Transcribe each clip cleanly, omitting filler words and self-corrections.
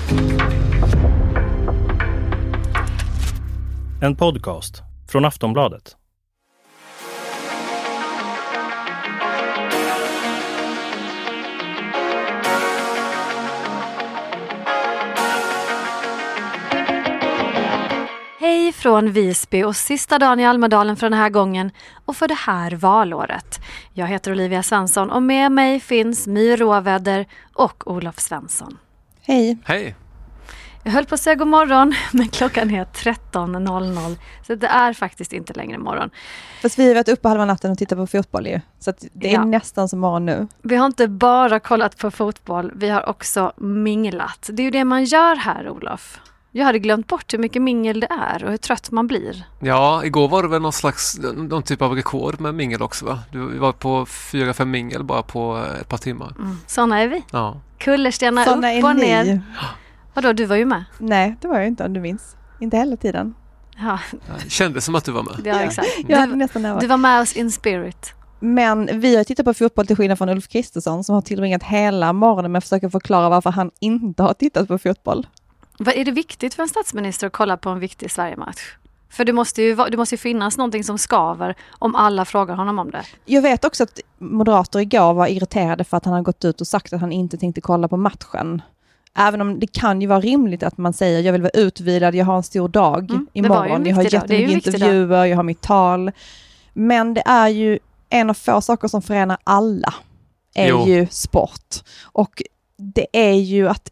En podcast från Aftonbladet. Hej från Visby och sista dagen i Almedalen för den här gången och för det här valåret. Jag heter Olivia Svensson och med mig finns My Råväder och Olof Svensson. Hej. Hej. Jag höll på att säga god morgon, men klockan är 13.00 så det är faktiskt inte längre morgon. Fast vi har varit uppe halva natten och tittat på fotboll ju. Så att det är nästan som morgon nu. Vi har inte bara kollat på fotboll, vi har också minglat. Det är ju det man gör här, Olof. Jag hade glömt bort hur mycket mingel det är och hur trött man blir. Ja, igår var det väl någon typ av rekord med mingel också, va? Vi var på 4-5 mingel bara på ett par timmar. Såna är vi. Ja. Kullerstenar Såna upp och ner. Ni. Vadå, du var ju med? Nej, det var jag inte om du minns. Inte hela tiden. Ja, Kändes som att du var med. ja exakt. Jag hade nästan närvarit. Du var med oss in spirit. Men vi har tittat på fotboll till skillnad från Ulf Kristersson som har tillbringat hela morgonen med att försöka förklara varför han inte har tittat på fotboll. Vad är det viktigt för en statsminister att kolla på en viktig Sverige-match? För det måste ju finnas någonting som skaver om alla frågar honom om det. Jag vet också att moderater igår var irriterade för att han har gått ut och sagt att han inte tänkte kolla på matchen. Även om det kan ju vara rimligt att man säger jag vill vara utvilad, jag har en stor dag imorgon, jag har jättemycket intervjuer, jag har mitt tal. Men det är ju en av få saker som förenar alla är ju sport. Och det är ju att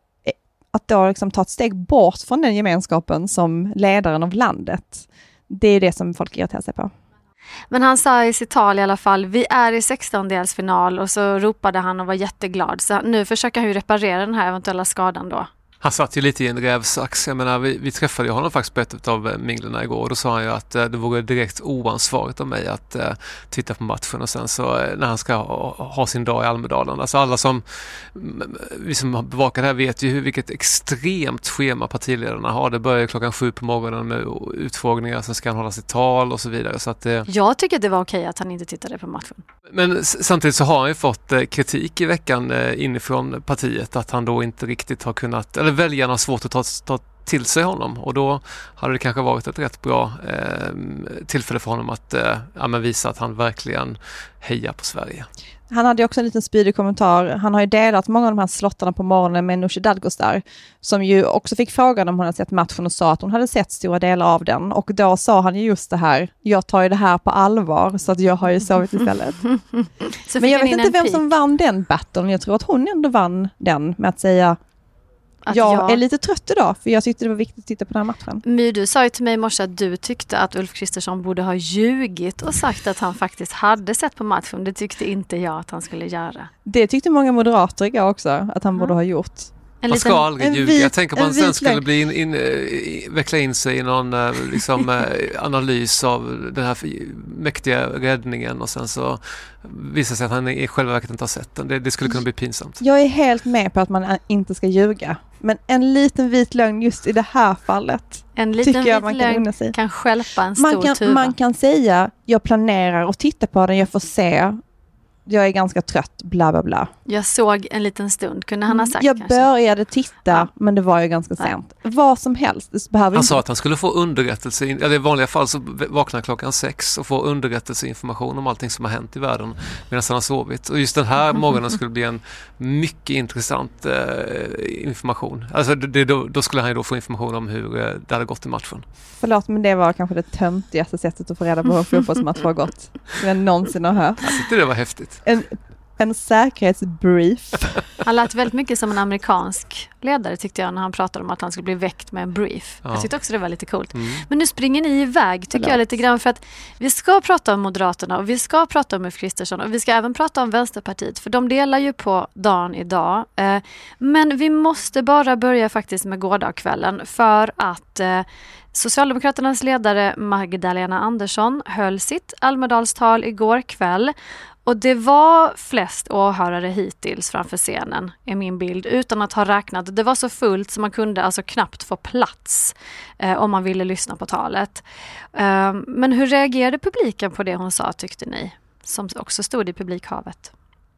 då liksom ta ett steg bort från den gemenskapen som ledaren av landet. Det är det som folk irriterar sig på. Men han sa i sitt tal i alla fall, vi är i 16-delsfinal och så ropade han och var jätteglad. Så nu försöker han ju reparera den här eventuella skadan då. Han satt ju lite i en rävsax. Jag menar, vi träffade ju honom faktiskt på ett av minglerna igår och då sa han ju att det vore direkt oansvarigt av mig att titta på matchen och sen så när han ska ha sin dag i Almedalen. Alltså alla som vi som bevakar det här vet ju vilket extremt schema partiledarna har. Det börjar klockan 7 på morgonen med utfrågningar, sen ska han hålla sitt tal och så vidare. Så att, jag tycker det var okej att han inte tittade på matchen. Men samtidigt så har han ju fått kritik i veckan inifrån partiet att han då inte riktigt har kunnat, eller väljarna har svårt att ta till sig honom och då hade det kanske varit ett rätt bra tillfälle för honom att visa att han verkligen hejar på Sverige. Han hade också en liten spydig kommentar. Han har ju delat många av de här slottarna på morgonen med Nooshi Dadgostar som ju också fick frågan om hon hade sett matchen och sa att hon hade sett stora delar av den. Och då sa han ju just det här, jag tar ju det här på allvar så att jag har ju sovit istället. Men jag vet inte vem som vann den battlen. Jag tror att hon ändå vann den med att säga att jag är lite trött idag för jag tyckte det var viktigt att titta på den här matchen. My, du sa ju till mig i morse att du tyckte att Ulf Kristersson borde ha ljugit och sagt att han faktiskt hade sett på matchen. Det tyckte inte jag att han skulle göra. Det tyckte många moderater igår också att han borde ha gjort. Man ska aldrig ljuga. Jag tänker på att sen skulle veckla in sig i någon analys av den här mäktiga räddningen och sen så visar sig att han i själva verket inte har sett den. Det skulle kunna bli pinsamt. Jag är helt med på att man inte ska ljuga. Men en liten vit lögn just i det här fallet. En liten vit lögn kan stjälpa en stor tuva. Man kan säga, jag planerar att titta på den, jag får se. Jag är ganska trött, bla bla bla. Jag såg en liten stund, kunde han ha sagt jag kanske? Började titta, men det var ju ganska sent. Vad som helst. Han sa att han skulle få underrättelse, eller i vanliga fall så vaknar klockan 6 och får underrättelseinformation om allting som har hänt i världen medan han har sovit. Och just den här morgonen skulle bli en mycket intressant information. Alltså då skulle han ju då få information om hur det hade gått i matchen. Förlåt, men det var kanske det töntigaste sättet att få reda på hur fotbollsmatch har gått som jag någonsin har hört. Jag tyckte det var häftigt. En säkerhetsbrief. Han lät väldigt mycket som en amerikansk ledare tyckte jag när han pratade om att han skulle bli väckt med en brief. Ja. Jag tyckte också det var lite coolt. Men nu springer ni iväg tycker jag lite grann för att vi ska prata om Moderaterna och vi ska prata om Ulf Kristersson och vi ska även prata om Vänsterpartiet för de delar ju på dagen idag. Men vi måste bara börja faktiskt med gårdagskvällen för att Socialdemokraternas ledare Magdalena Andersson höll sitt Almedalstal igår kväll. Och det var flest åhörare hittills framför scenen, är min bild, utan att ha räknat. Det var så fullt så man kunde alltså knappt få plats om man ville lyssna på talet. Men hur reagerade publiken på det hon sa, tyckte ni? Som också stod i publikhavet.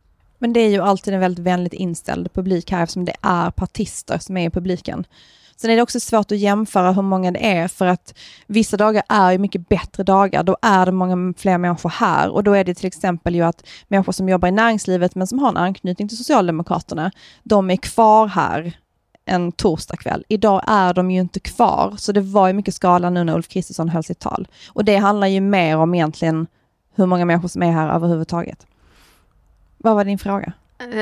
Men det är ju alltid en väldigt vänligt inställd publik här eftersom det är partister som är i publiken. Sen är det också svårt att jämföra hur många det är för att vissa dagar är ju mycket bättre dagar. Då är det många fler människor här och då är det till exempel ju att människor som jobbar i näringslivet men som har en anknytning till Socialdemokraterna, de är kvar här en torsdagkväll. Idag är de ju inte kvar så det var ju mycket skala nu när Ulf Kristersson höll sitt tal. Och det handlar ju mer om egentligen hur många människor som är här överhuvudtaget. Vad var din fråga?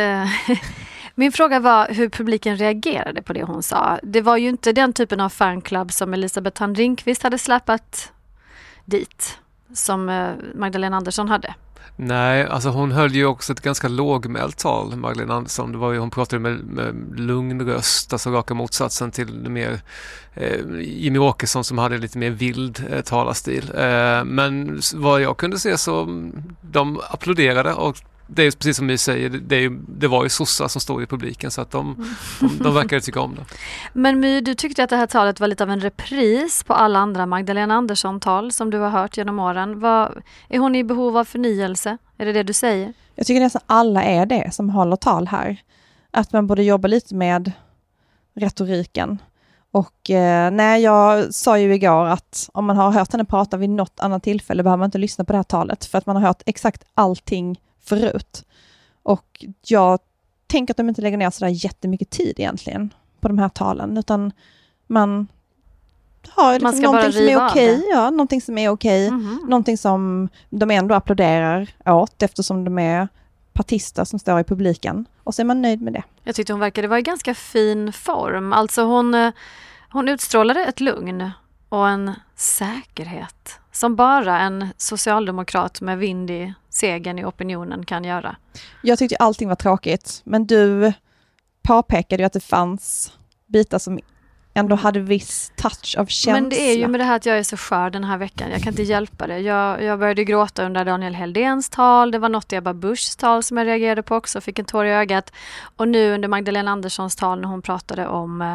Min fråga var hur publiken reagerade på det hon sa. Det var ju inte den typen av fanclub som Elisabeth Thand Ringqvist hade släpat dit som Magdalena Andersson hade. Nej, alltså hon höll ju också ett ganska lågmält tal, Magdalena Andersson. Det var ju, hon pratade med lugn röst, alltså raka motsatsen till det mer Jimmy Åkesson som hade lite mer vild talarstil. Men vad jag kunde se så de applåderade och det är precis som vi säger, det var ju sossar som stod i publiken så att de verkade tycka om det. Men My, du tyckte att det här talet var lite av en repris på alla andra Magdalena Andersson-tal som du har hört genom åren. Är hon i behov av förnyelse? Är det du säger? Jag tycker nästan alla är det som håller tal här. Att man borde jobba lite med retoriken. Och jag sa ju igår att om man har hört henne prata vid något annat tillfälle behöver man inte lyssna på det här talet för att man har hört exakt allting förut. Och jag tänker att de inte lägger ner sådär jättemycket tid egentligen på de här talen utan man har liksom någonting som är okej. Ja, någonting som är okej. Någonting som de ändå applåderar åt eftersom de är partister som står i publiken. Och så är man nöjd med det. Jag tyckte hon verkade vara i ganska fin form. Alltså hon utstrålade ett lugn och en säkerhet som bara en socialdemokrat med vind i segern i opinionen kan göra. Jag tyckte allting var tråkigt, men du påpekade ju att det fanns bitar som ändå hade viss touch av känsla. Men det är ju med det här att jag är så skör den här veckan. Jag kan inte hjälpa det. Jag började gråta under Daniel Heldéns tal. Det var något i Ebba Buschs tal som jag reagerade på också. Fick en tår i ögat. Och nu under Magdalena Anderssons tal när hon pratade om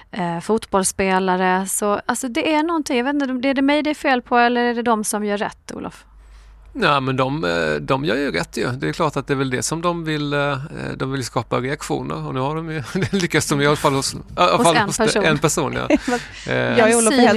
fotbollsspelare. Så alltså det är någonting. Jag vet inte, är det mig det är fel på eller är det de som gör rätt, Olof? Nej, men de gör ju rätt ju. Det är klart att det är väl det som de vill skapa reaktioner och nu har de ju lyckats de i alla fall hos en person. Ja. Jag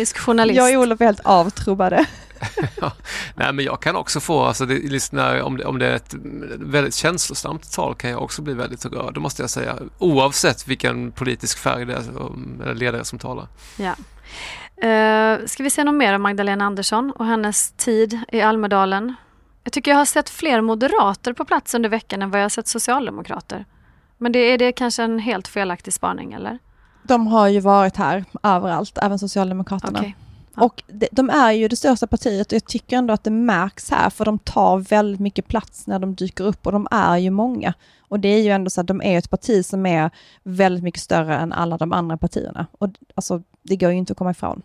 är Olof helt avtrubbade. Ja. Nej, men jag kan också få, alltså om det är ett väldigt känslosamt tal kan jag också bli väldigt rörd, det måste jag säga. Oavsett vilken politisk färg det är eller ledare som talar. Ja. Ska vi se något mer om Magdalena Andersson och hennes tid i Almedalen? Jag tycker jag har sett fler moderater på plats under veckan än vad jag har sett socialdemokrater. Men är det kanske en helt felaktig spaning, eller? De har ju varit här överallt, även Socialdemokraterna. Okay. Ja. Och de är ju det största partiet och jag tycker ändå att det märks här för de tar väldigt mycket plats när de dyker upp och de är ju många. Och det är ju ändå så att de är ett parti som är väldigt mycket större än alla de andra partierna. Och alltså, det går ju inte att komma ifrån.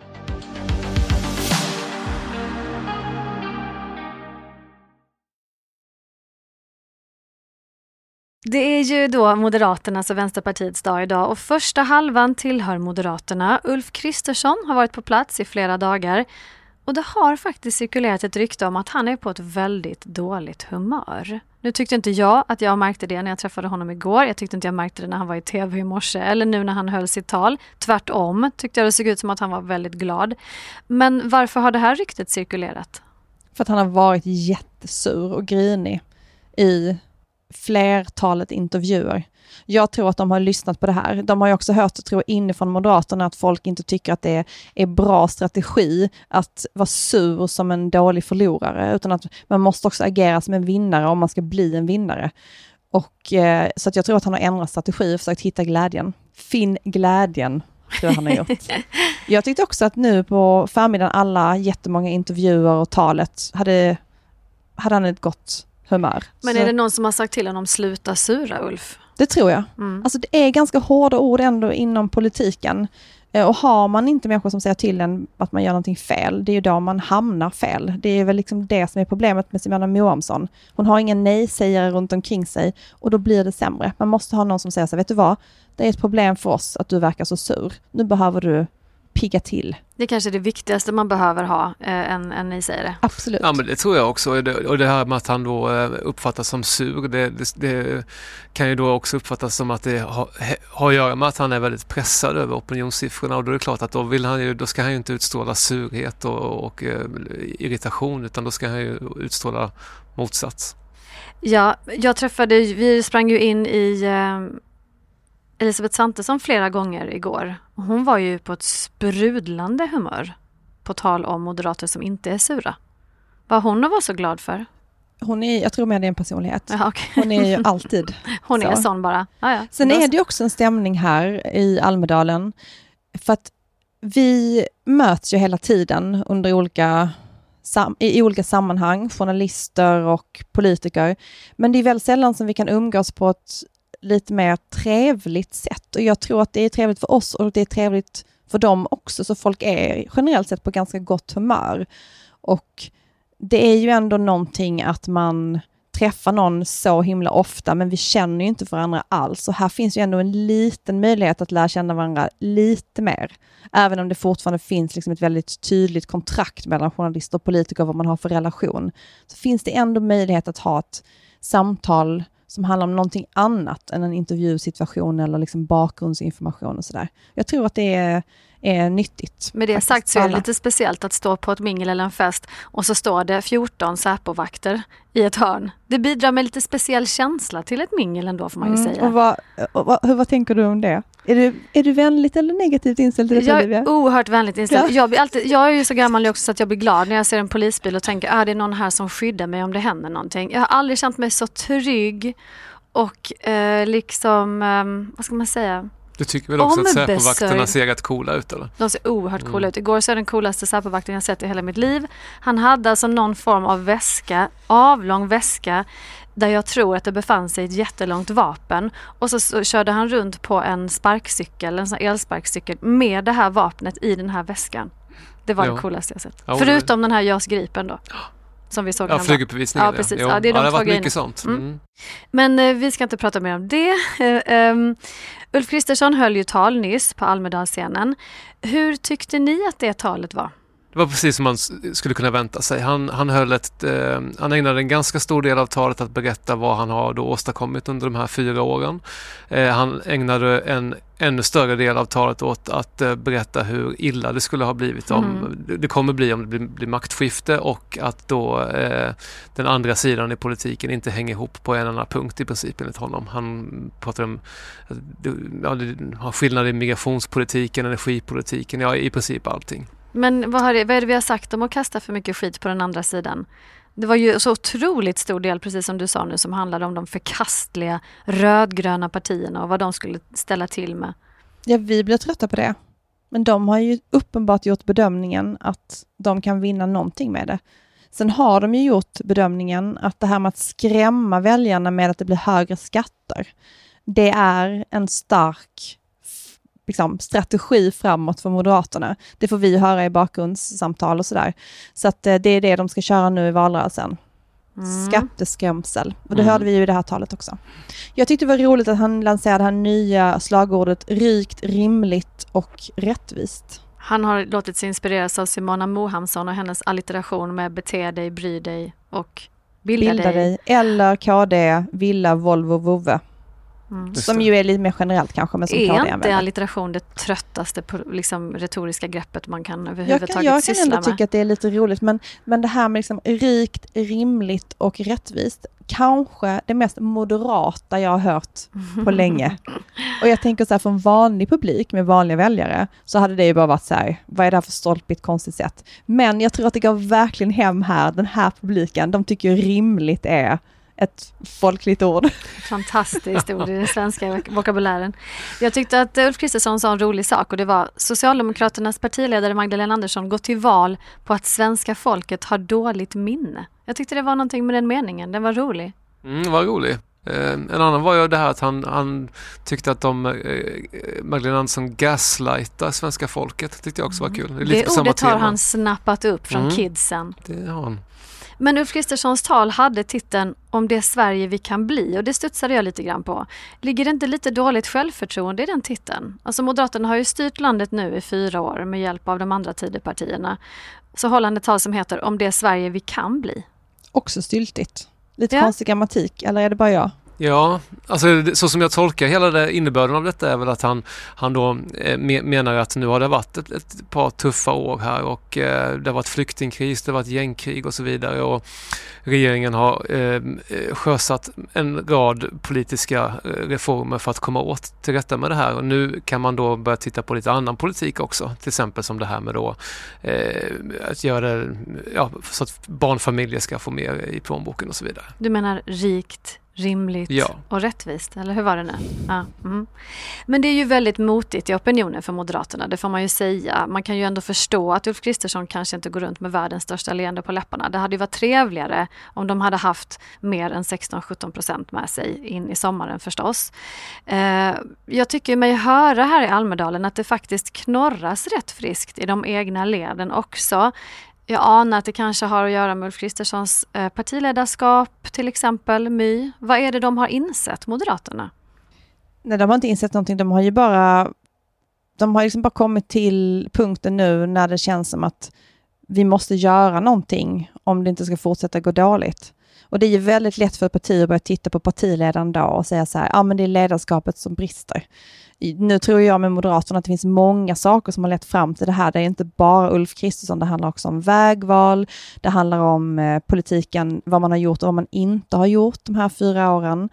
Det är ju då Moderaternas och Vänsterpartiets dag idag och första halvan tillhör Moderaterna. Ulf Kristersson har varit på plats i flera dagar och det har faktiskt cirkulerat ett rykte om att han är på ett väldigt dåligt humör. Nu tyckte inte jag att jag märkte det när jag träffade honom igår. Jag tyckte inte jag märkte det när han var i tv i morse eller nu när han höll sitt tal. Tvärtom tyckte jag det såg ut som att han var väldigt glad. Men varför har det här ryktet cirkulerat? För att han har varit jättesur och grinig i flertalet intervjuer. Jag tror att de har lyssnat på det här. De har ju också hört, tror jag, inifrån Moderaterna att folk inte tycker att det är bra strategi att vara sur som en dålig förlorare, utan att man måste också agera som en vinnare om man ska bli en vinnare. Och så att jag tror att han har ändrat strategi och försökt hitta glädjen. Finn glädjen, tror jag han har gjort. Jag tyckte också att nu på förmiddagen alla jättemånga intervjuer och talet hade han ett gott humör. Men är det någon som har sagt till honom sluta sura, Ulf? Det tror jag. Alltså det är ganska hårda ord ändå inom politiken. Och har man inte människor som säger till en att man gör någonting fel, det är ju då man hamnar fel. Det är väl liksom det som är problemet med Simona Moamsson. Hon har ingen nej-sägare runt omkring sig och då blir det sämre. Man måste ha någon som säger så, vet du vad? Det är ett problem för oss att du verkar så sur. Nu behöver du pigga till. Det är kanske det viktigaste man behöver ha än ni säger det. Absolut. Ja, men det tror jag också. Och det här med att han då uppfattas som sur, det kan ju då också uppfattas som att det har att göra med att han är väldigt pressad över opinionssiffrorna, och då är det klart att då ska han ju inte utstråla surhet och irritation, utan då ska han ju utstråla motsats. Ja, vi sprang ju in i Elisabeth Svantesson flera gånger igår. Hon var ju på ett sprudlande humör, på tal om moderater som inte är sura. Vad hon var så glad för? Jag tror med det är en personlighet. Ja, okay. Hon är ju alltid hon är sån bara. Ja. Sen är det också en stämning här i Almedalen, för att vi möts ju hela tiden under i olika sammanhang, journalister och politiker. Men det är väldigt sällan som vi kan umgås på ett lite mer trevligt sätt. Och jag tror att det är trevligt för oss och det är trevligt för dem också. Så folk är generellt sett på ganska gott humör. Och det är ju ändå någonting att man träffar någon så himla ofta, men vi känner ju inte varandra alls. Och här finns ju ändå en liten möjlighet att lära känna varandra lite mer. Även om det fortfarande finns liksom ett väldigt tydligt kontrakt mellan journalister och politiker vad man har för relation. Så finns det ändå möjlighet att ha ett samtal som handlar om någonting annat än en intervjusituation eller liksom bakgrundsinformation och sådär. Jag tror att det är nyttigt. Med det sagt så är det lite speciellt att stå på ett mingel eller en fest och så står det 14 Säpovakter i ett hörn. Det bidrar med lite speciell känsla till ett mingel ändå, får man ju säga. Och vad tänker du om det? Är du vänligt eller negativt inställd till det? Jag är oerhört vänligt inställd. Ja. Jag är ju så gammal också så att jag blir glad när jag ser en polisbil och tänker det är någon här som skyddar mig om det händer någonting. Jag har aldrig känt mig så trygg och vad ska man säga? Du tycker väl också att Säpovakterna ser rätt coola ut, eller? De ser oerhört coola ut. Igår så är den coolaste Säpovakten jag sett i hela mitt liv. Han hade alltså någon form av avlång väska, där jag tror att det befann sig ett jättelångt vapen. Och så körde han runt på en sparkcykel, en sån elsparkcykel, med det här vapnet i den här väskan. Det var det coolaste jag sett. Förutom den här JAS Gripen då. Som vi såg. Flyguppvisningen. Ja, precis. Ja, det är det har varit mycket sånt. Men vi ska inte prata mer om det. Ulf Kristersson höll ju tal nyss på Almedalsscenen. Hur tyckte ni att det talet var? Det var precis som man skulle kunna vänta sig. Han ägnade en ganska stor del av talet att berätta vad han har då åstadkommit under de här 4 åren. Han ägnade en ännu större del av talet åt att berätta hur illa det skulle ha blivit om det blir maktskifte, och att då den andra sidan i politiken inte hänger ihop på en enda punkt i princip enligt honom. Han pratar om skillnader i migrationspolitiken, energipolitiken, i princip allting. Men vad är det vi har sagt om att kasta för mycket skit på den andra sidan? Det var ju så otroligt stor del, precis som du sa nu, som handlade om de förkastliga rödgröna partierna och vad de skulle ställa till med. Ja, vi blir trötta på det. Men de har ju uppenbart gjort bedömningen att de kan vinna någonting med det. Sen har de ju gjort bedömningen att det här med att skrämma väljarna med att det blir högre skatter, det är en stark strategi framåt för Moderaterna. Det får vi höra i bakgrundssamtal och sådär. Så att det är det de ska köra nu i valrörelsen. Skatteskrämsel. Och det hörde vi ju i det här talet också. Jag tyckte det var roligt att han lanserade det här nya slagordet rikt, rimligt och rättvist. Han har låtit sig inspireras av Simona Mohamsson och hennes allitteration med bete dig, bry dig och bilda dig. Eller KD, Villa, Volvo, Vove. Som ju är lite mer generellt kanske. Men som är inte allitteration det tröttaste retoriska greppet man kan överhuvudtaget syssla med? Jag kan ändå tycka att det är lite roligt. Men det här med rikt, rimligt och rättvist, kanske det mest moderata jag har hört på länge. Och jag tänker så här, för en vanlig publik med vanliga väljare så hade det ju bara varit så här, vad är det här för stolpigt konstigt sätt? Men jag tror att det går verkligen hem här, den här publiken, de tycker ju rimligt är ett folkligt ord. Fantastiskt ord i den svenska vokabulären. Jag tyckte att Ulf Kristersson sa en rolig sak, och det var Socialdemokraternas partiledare Magdalena Andersson går till val på att svenska folket har dåligt minne. Jag tyckte det var någonting med den meningen. Den var rolig. Det var rolig. En annan var ju det här att han tyckte att Magdalena Andersson gaslightar svenska folket. Det tyckte jag också var kul. Det ordet har han snappat upp från kidsen. Det har han. Men Ulf Kristerssons tal hade titeln Om det Sverige vi kan bli, och det studsade jag lite grann på. Ligger det inte lite dåligt självförtroende i den titeln? Alltså Moderaterna har ju styrt landet nu i 4 år med hjälp av de andra Tidöpartierna. Så hållande tal som heter Om det Sverige vi kan bli. Också styltigt. Lite konstig grammatik, eller är det bara jag? Ja, alltså så som jag tolkar hela innebörden av detta är väl att han då menar att nu har det varit ett par tuffa år här och det har varit flyktingkris, det har varit gängkrig och så vidare, och regeringen har sjösatt en rad politiska reformer för att komma åt till rätta med det här, och nu kan man då börja titta på lite annan politik också, till exempel som det här med då att göra det så att barnfamiljer ska få mer i plånboken och så vidare. Du menar rikt, rimligt och rättvist, eller hur var det nu? Ja. Mm. Men det är ju väldigt motigt i opinionen för Moderaterna, det får man ju säga. Man kan ju ändå förstå att Ulf Kristersson kanske inte går runt med världens största leende på läpparna. Det hade ju varit trevligare om de hade haft mer än 16-17% med sig in i sommaren förstås. Jag tycker mig höra här i Almedalen att det faktiskt knorras rätt friskt i de egna leden också. Jag anar att det kanske har att göra med Ulf Kristerssons partiledarskap, till exempel My. Vad är det de har insett, Moderaterna? Nej, de har inte insett någonting. De har liksom bara kommit till punkten nu när det känns som att vi måste göra någonting om det inte ska fortsätta gå dåligt. Och det är ju väldigt lätt för ett parti att börja titta på partiledaren då och säga så här, men det är ledarskapet som brister. Nu tror jag med Moderaterna att det finns många saker som har lett fram till det här. Det är inte bara Ulf Kristersson, det handlar också om vägval, det handlar om politiken, vad man har gjort och vad man inte har gjort de här 4 åren.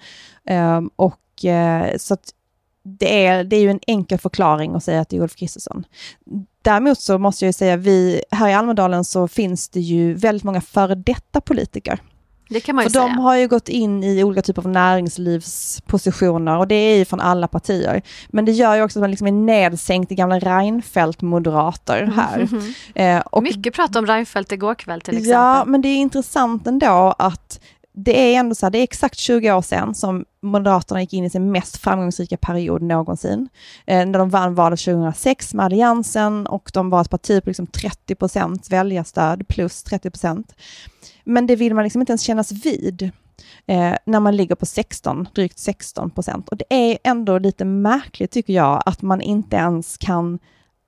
Så att det är ju en enkel förklaring att säga att det är Ulf Kristersson. Däremot så måste jag säga, här i Almedalen så finns det ju väldigt många före detta politiker. Det kan man ju för säga. De har ju gått in i olika typer av näringslivspositioner och det är ju från alla partier. Men det gör ju också att man liksom är nedsänkt i gamla Reinfeldt-moderater här. Och mycket prat om Reinfeldt igår kväll till exempel. Ja, men det är intressant ändå att det är ändå så här, det är exakt 20 år sedan som Moderaterna gick in i sin mest framgångsrika period någonsin. När de vann valet 2006 med Alliansen och de var ett parti på liksom 30% väljarstöd plus 30%. Men det vill man liksom inte ens kännas vid när man ligger på drygt 16%. Och det är ändå lite märkligt tycker jag att man inte ens kan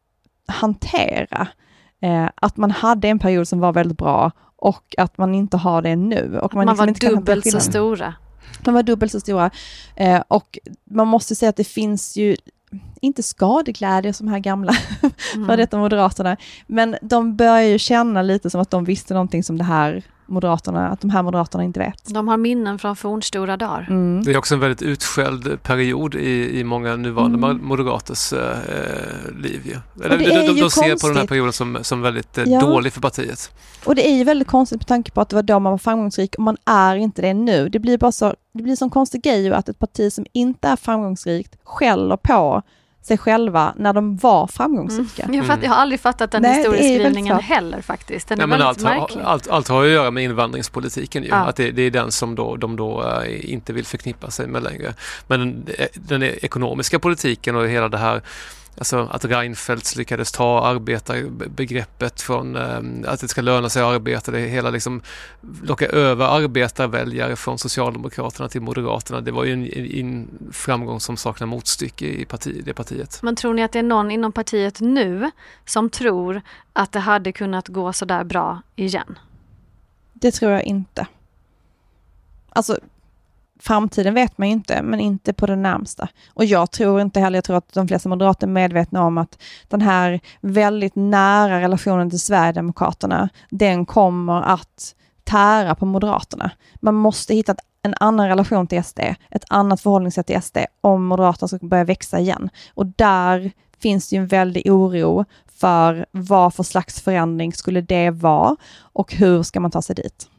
hantera att man hade en period som var väldigt bra och att man inte har det nu. Och man liksom var inte dubbelt så stora. De var dubbelt så stora. Och man måste säga att det finns ju inte skadeglädje som här gamla för detta Moderaterna. Men de börjar ju känna lite som att de visste någonting som de här Moderaterna inte vet. De har minnen från fornstora dagar. Det är också en väldigt utskälld period i många nuvarande moderaters liv. Ja. De ser på den här perioden som väldigt dålig för partiet. Och det är ju väldigt konstigt med tanke på att det var då man var framgångsrik och man är inte det nu. Det blir sån konstig grej att ett parti som inte är framgångsrikt skäller på sig själva när de var framgångsrika. Jag har aldrig fattat den historieskrivningen heller faktiskt. Den är väldigt märklig. Allt har att göra med invandringspolitiken ju. Att det är den som de inte vill förknippa sig med längre. Men den ekonomiska politiken och hela det här, alltså att Reinfeldt lyckades ta arbetarbegreppet från att det ska löna sig att arbeta, det hela liksom locka över arbetarväljare från Socialdemokraterna till Moderaterna. Det var ju en framgång som saknar motstycke i det partiet. Men tror ni att det är någon inom partiet nu som tror att det hade kunnat gå så där bra igen? Det tror jag inte. Alltså framtiden vet man ju inte, men inte på det närmsta. Och jag tror inte heller, jag tror att de flesta moderater är medvetna om att den här väldigt nära relationen till Sverigedemokraterna, den kommer att tära på Moderaterna. Man måste hitta en annan relation till SD, ett annat förhållningssätt till SD om Moderaterna ska börja växa igen. Och där finns det ju en väldig oro för vad för slags förändring skulle det vara och hur ska man ta sig dit.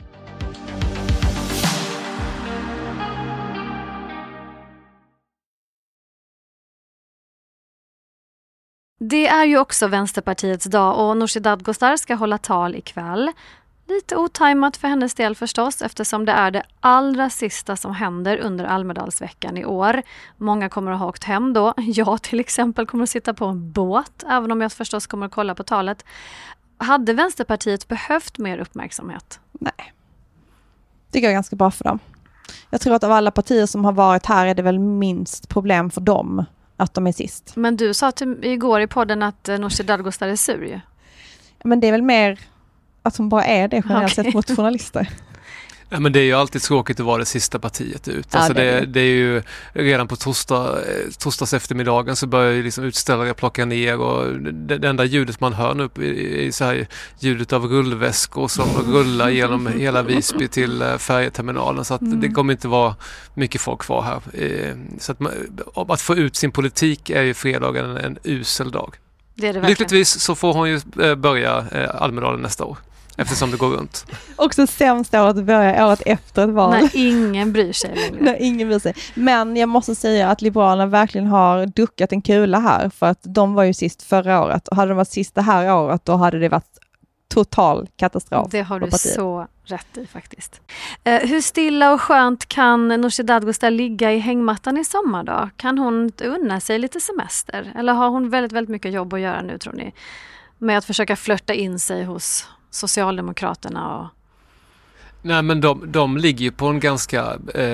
Det är ju också Vänsterpartiets dag och Nooshi Dadgostar ska hålla tal ikväll. Lite otajmat för hennes del förstås eftersom det är det allra sista som händer under Almedalsveckan i år. Många kommer att ha åkt hem då. Jag till exempel kommer att sitta på en båt även om jag förstås kommer att kolla på talet. Hade Vänsterpartiet behövt mer uppmärksamhet? Nej. Det går ganska bra för dem. Jag tror att av alla partier som har varit här är det väl minst problem för dem att de är sist. Men du sa igår i podden att Nooshi Dadgostar är sur ju. Men det är väl mer att hon bara är det generellt sett mot journalister. Ja, men det är ju alltid tråkigt att vara det sista partiet ut. Ja, alltså det är ju redan på torsdags eftermiddagen så börjar ju liksom utställare plocka ner och det enda ljudet man hör nu är så här ljudet av rullväskor som rullar genom hela Visby till färjeterminalen, så att det kommer inte vara mycket folk kvar här. Så att få ut sin politik är ju fredagen en usel dag. Det är det verkligen. Lyckligtvis så får hon ju börja Almedalen nästa år. Eftersom det går runt. Också sämst året att börja året efter ett val. När ingen bryr sig längre. När ingen bryr sig. Men jag måste säga att Liberalerna verkligen har duckat en kula här. För att de var ju sist förra året. Och hade de varit sist det här året, då hade det varit total katastrof. Det har du så rätt i faktiskt. Hur stilla och skönt kan Nooshi Dadgostar ligga i hängmattan i sommar då? Kan hon unna sig lite semester? Eller har hon väldigt, väldigt mycket jobb att göra nu, tror ni? Med att försöka flirta in sig hos Socialdemokraterna och... Nej, men de ligger ju på en ganska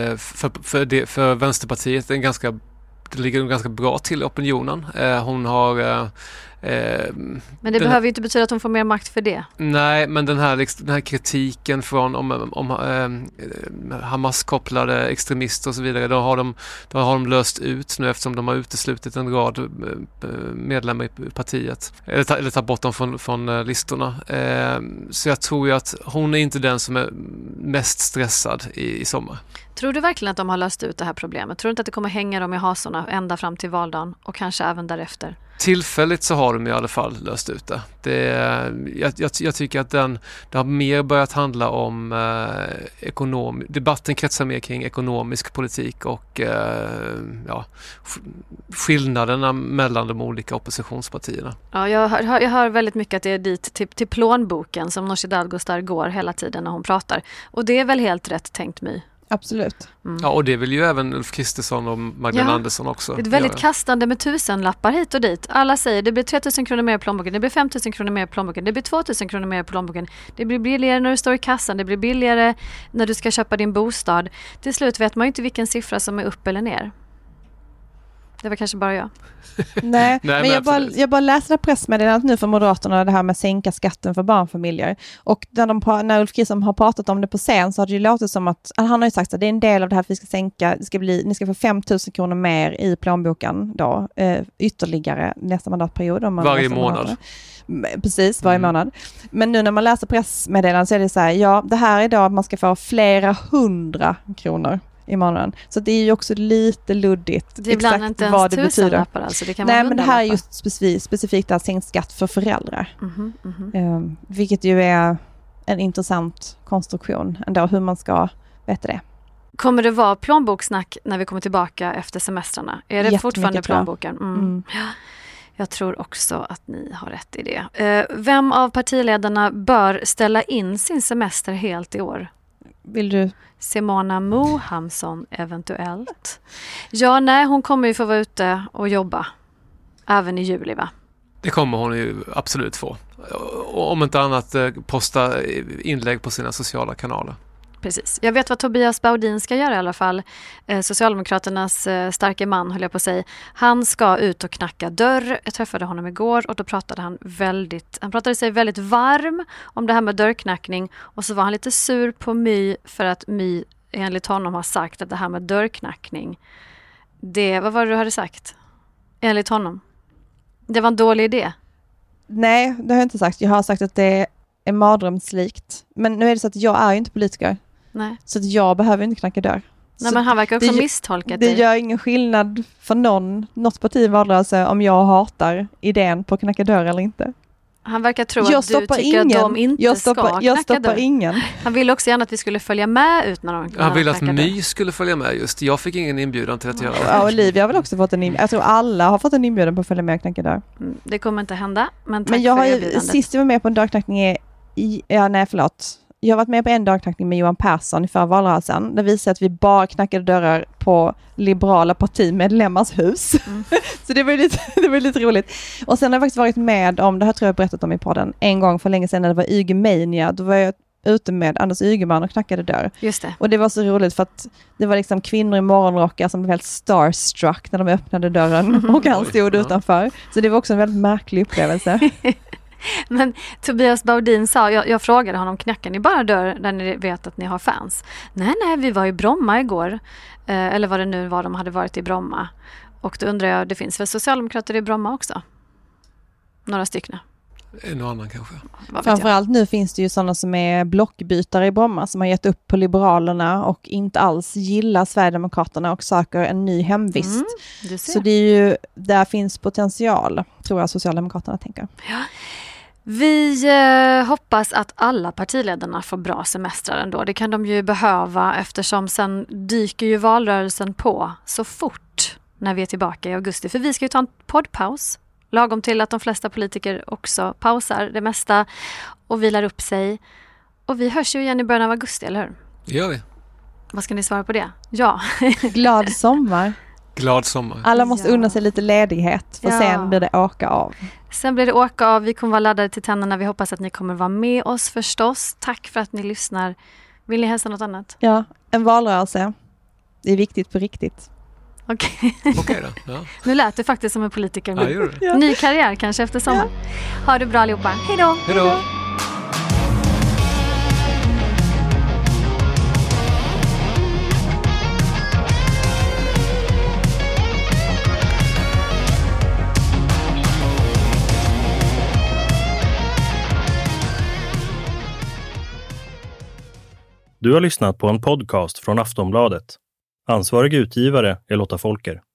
för Vänsterpartiet det ligger en ganska bra till i opinionen. Hon har men det behöver ju inte betyda att hon får mer makt för det. Nej, men den här kritiken från om Hamas-kopplade extremister och så vidare, då har de löst ut nu eftersom de har uteslutit en rad medlemmar i partiet. Eller tagit bort dem från listorna. Så jag tror ju att hon är inte den som är mest stressad i sommar. Tror du verkligen att de har löst ut det här problemet? Tror du inte att det kommer hänga dem i hasorna ända fram till valdagen och kanske även därefter? Tillfälligt så har de i alla fall löst ut det. Jag tycker att det har mer börjat handla om debatten kretsar mer kring ekonomisk politik och skillnaderna mellan de olika oppositionspartierna. Ja, jag hör väldigt mycket att det är dit till plånboken som Nooshi Dadgostar går hela tiden när hon pratar. Och det är väl helt rätt tänkt, My? Absolut. Ja, och det vill ju även Ulf Kristersson och Magdalena Andersson också. Det är ett väldigt kastande med 1000-lappar hit och dit. Alla säger det blir 3000 kronor mer i plånboken, det blir 5000 kronor mer i plånboken, det blir 2000 kronor mer i plånboken, det blir billigare när du står i kassan, det blir billigare när du ska köpa din bostad. Till slut vet man ju inte vilken siffra som är upp eller ner. Det var kanske bara jag. Nej, men jag bara läste det pressmeddelandet nu från Moderaterna, det här med att sänka skatten för barnfamiljer. Och när Ulf Kristersson har pratat om det på scen så har det ju låtit som att han har ju sagt att det är en del av det här att vi ska sänka, ni ska få 5000 kronor mer i plånboken då, ytterligare nästa mandatperiod. Varje månad. Precis, varje månad. Men nu när man läser pressmeddelandet så är det så här, det här är då att man ska få flera 100 kronor i månaden. Så det är ju också lite luddigt. Det är ibland inte ens vad det betyder. Alltså. Det kan vara men det här är just specifikt att sänkt skatt för föräldrar. Vilket ju är en intressant konstruktion ändå, hur man ska veta det. Kommer det vara plånboksnack när vi kommer tillbaka efter semestrarna? Är det fortfarande plånboken? Jag tror också att ni har rätt i det. Vem av partiledarna bör ställa in sin semester helt i år? Vill du? Simona Mohamsson eventuellt. Ja, nej, hon kommer ju få vara ute och jobba. Även i juli, va? Det kommer hon ju absolut få. Om inte annat posta inlägg på sina sociala kanaler. Precis. Jag vet vad Tobias Baudin ska göra i alla fall. Socialdemokraternas starka man, höll jag på att säga. Han ska ut och knacka dörr. Jag träffade honom igår och då pratade han pratade sig väldigt varm om det här med dörrknackning. Och så var han lite sur på My för att My enligt honom har sagt att det här med dörrknackning, vad var det du hade sagt? Enligt honom. Det var en dålig idé. Nej, det har jag inte sagt. Jag har sagt att det är mardrömslikt. Men nu är det så att jag är ju inte politiker. Nej. Så att jag behöver inte knacka dör. Nej, men han verkar också misstolkat det. Det gör ingen skillnad för något parti i valrörelse om jag hatar idén på att knacka dör eller inte. Han verkar tro att du tycker att de inte ska knacka dörr. Ingen. Han vill också gärna att vi skulle följa med ut när de Han vill att My skulle följa med just. Jag fick ingen inbjudan till att göra det. Ja, Olivia har väl också fått en inbjudan. Jag tror alla har fått en inbjudan på att följa med och knacka dörr. Det kommer inte hända, men tack men jag för erbjudandet. Sist jag var med på en dörrknackning jag har varit med på en dörrknackning med Johan Persson i förra valrörelsen. Det visar att vi bara knackade dörrar på liberala partimedlemmars hus. Så det var lite roligt. Och sen har jag faktiskt varit med om, det här tror jag berättat om i podden, en gång för länge sedan när det var Ygemania. Då var jag ute med Anders Ygeman och knackade dörr. Just det. Och det var så roligt för att det var liksom kvinnor i morgonrockar som blev helt starstruck när de öppnade dörren och han stod utanför. Så det var också en väldigt märklig upplevelse. Men Tobias Baudin sa, jag frågade honom, knackar ni bara dörr där ni vet att ni har fans? Nej, vi var i Bromma igår. Eller vad det nu var, de hade varit i Bromma. Och då undrar jag, det finns väl socialdemokrater i Bromma också? Några stycken. En och annan kanske. Framförallt nu finns det ju sådana som är blockbytare i Bromma som har gett upp på Liberalerna och inte alls gillar Sverigedemokraterna och söker en ny hemvist. Så det är ju, där finns potential, tror jag Socialdemokraterna tänker. Ja. Vi hoppas att alla partiledarna får bra semestrar ändå. Det kan de ju behöva eftersom sen dyker ju valrörelsen på så fort när vi är tillbaka i augusti. För vi ska ju ta en poddpaus. Lagom till att de flesta politiker också pausar det mesta och vilar upp sig. Och vi hörs ju igen i början av augusti, eller hur? Det gör vi. Vad ska ni svara på det? Ja. Glad sommar. Glad sommar. Alla måste unna sig lite ledighet för sen blir det åka av. Sen blir det åka av. Vi kommer vara laddade till tänderna. Vi hoppas att ni kommer vara med oss förstås. Tack för att ni lyssnar. Vill ni hälsa något annat? Ja, en valrörelse. Det är viktigt på riktigt. Okej då. Ja. Nu lät det faktiskt som en politiker med ja, ny karriär kanske efter sommaren. Ja. Ha det bra allihopa. Hej då! Hej då! Du har lyssnat på en podcast från Aftonbladet. Ansvarig utgivare är Lotta Folker.